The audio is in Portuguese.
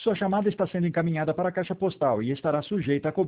Sua chamada está sendo encaminhada para a caixa postal e estará sujeita a cobrança.